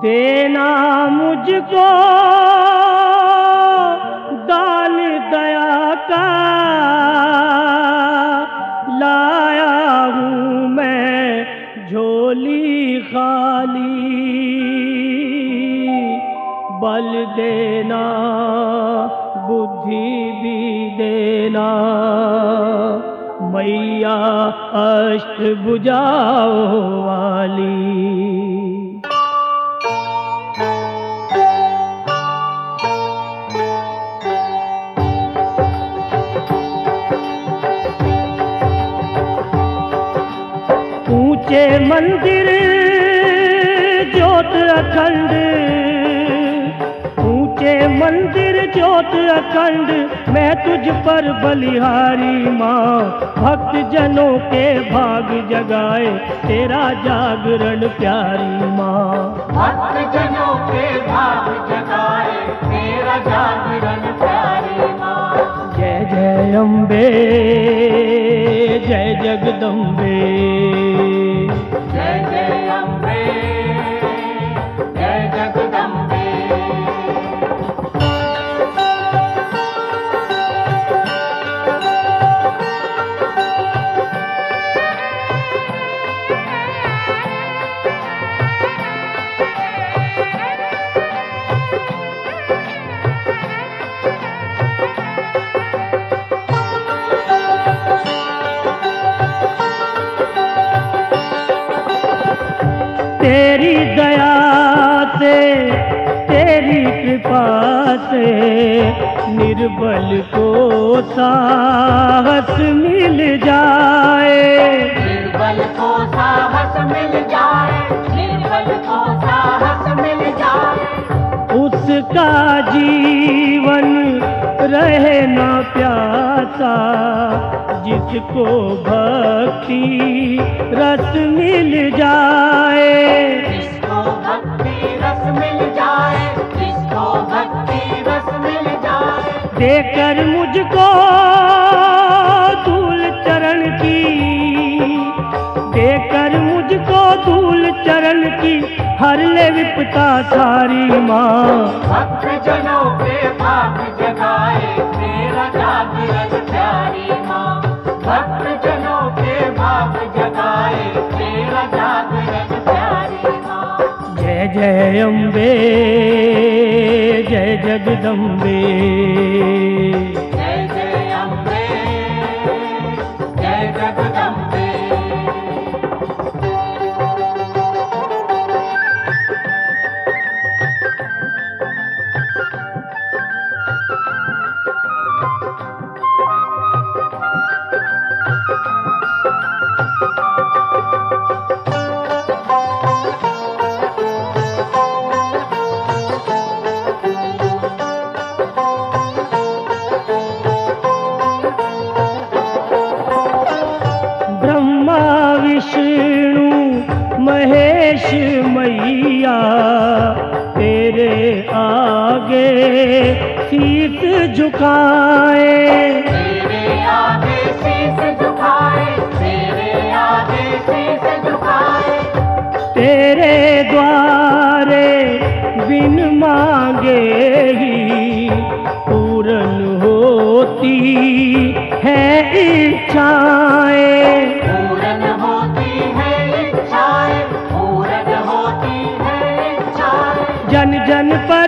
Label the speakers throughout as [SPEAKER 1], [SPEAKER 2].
[SPEAKER 1] देना मुझको दान दया का, लाया हूँ मैं झोली खाली। बल देना बुद्धि भी देना, मैया अष्टभुजाओं वाली। ऊंचे मंदिर ज्योत अखंड, ऊंचे मंदिर ज्योत अखंड, मैं तुझ पर बलिहारी माँ। भक्त जनों के भाग जगाए तेरा जागरण प्यारी माँ।
[SPEAKER 2] भक्त जनों के भाग जगाए तेरा जागरण प्यारी माँ।
[SPEAKER 1] जय जय अम्बे, जय जगदम्बे,
[SPEAKER 2] जय जय अम्बे, जय जगदम्बे।
[SPEAKER 1] तेरी दया से, तेरी कृपा से, निर्बल को साहस मिल जाए।
[SPEAKER 2] निर्बल को साहस मिल जाए, निर्बल को साहस मिल जाए।
[SPEAKER 1] उसका जीवन रहे ना प्यासा, जिसको भक्ति रस मिल जाए।
[SPEAKER 2] जिसको भक्ति रस मिल जाए, जिसको भक्ति रस मिल जाए।
[SPEAKER 1] देकर मुझको धूल चरण की, देकर मुझको धूल चरण की, हर ले विपता सारी माँ।
[SPEAKER 2] भक्त जनों के भाग जगाए तेरा जागरण प्यारी माँ। भक्त जनों के भाग जगाए तेरा जागरण प्यारी माँ।
[SPEAKER 1] जय जय अम्बे, जय जगदम्बे,
[SPEAKER 2] जय जय अम्बे, जय जगदम्बे।
[SPEAKER 1] विष्णु महेश मैया, तेरे आगे शीस झुकाए।
[SPEAKER 2] तेरे आगे शीस झुकाए, तेरे आगे शीस झुकाए।
[SPEAKER 1] तेरे द्वारे बिन मांगे ही पूर्ण होती है इच्छाएं।
[SPEAKER 2] पूर्ण होती है इच्छाएं, पूर्ण होती है इच्छाएं।
[SPEAKER 1] जन जन पर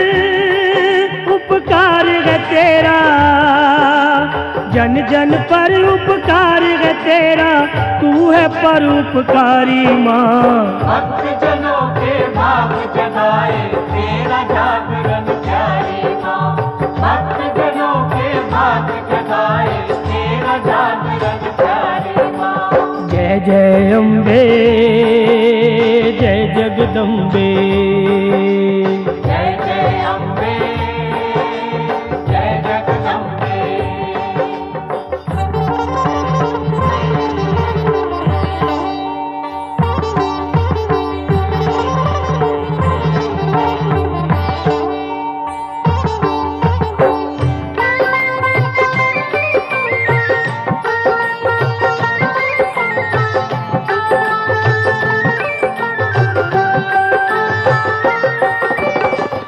[SPEAKER 1] उपकार है तेरा, जन जन पर उपकार है तेरा, तू है परोपकारी माँ।
[SPEAKER 2] भक्त जनों के भाग जगाए तेरा जागरण प्यारी माँ। भक्त जनों के भाग जगाए तेरा जागरण प्यारी माँ।
[SPEAKER 1] जय जय अम्बे, जय जगदम्बे,
[SPEAKER 2] जय जय अम्बे, जय जगदम्बे।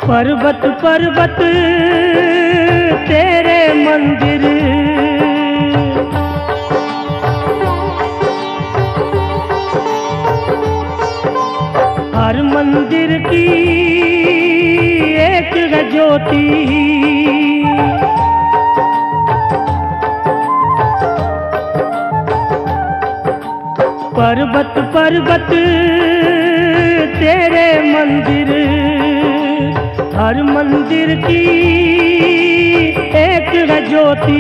[SPEAKER 1] पर्वत पर्वत तेरे मंदिर, हर मंदिर की एक है ज्योति। पर्वत पर्वत तेरे मंदिर, हर मंदिर की एक है ज्योति।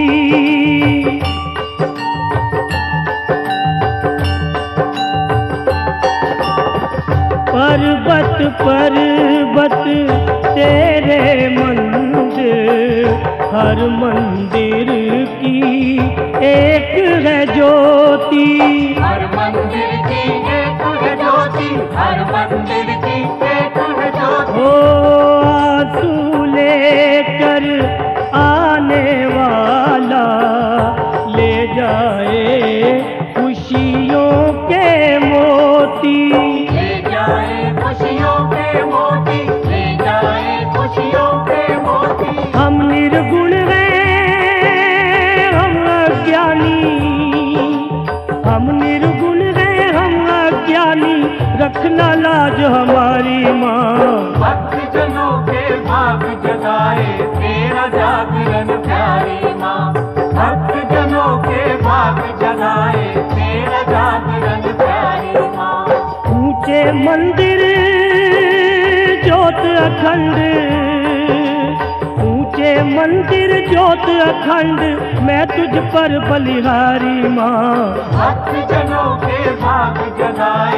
[SPEAKER 1] पर्वत पर्वत तेरे मंदिर, हर मंदिर की एक है ज्योति।
[SPEAKER 2] हर मंदिर की एक है ज्योति, हर मंदिर की एक है ज्योति।
[SPEAKER 1] ओ आंसू लेकर आने वाला ले जाए खुशियों के मोती।
[SPEAKER 2] ले जाए खुशियों के मोती, ले जाए खुशियों के मोती।
[SPEAKER 1] हम निर्गुण हैं हम अज्ञानी, हम निर्गुण हैं हम अज्ञानी, रखना लाज हमारी माँ।
[SPEAKER 2] भक्त जनों के भाग जगाए तेरा जागरण प्यारी माँ। भक्त जनों के भाग जगाए तेरा जागरण प्यारी माँ।
[SPEAKER 1] ऊंचे मंदिर ज्योत अखंड, ऊंचे मंदिर ज्योत अखंड, मैं तुझ पर बलिहारी माँ।
[SPEAKER 2] भक्त जनों के भाग जगाए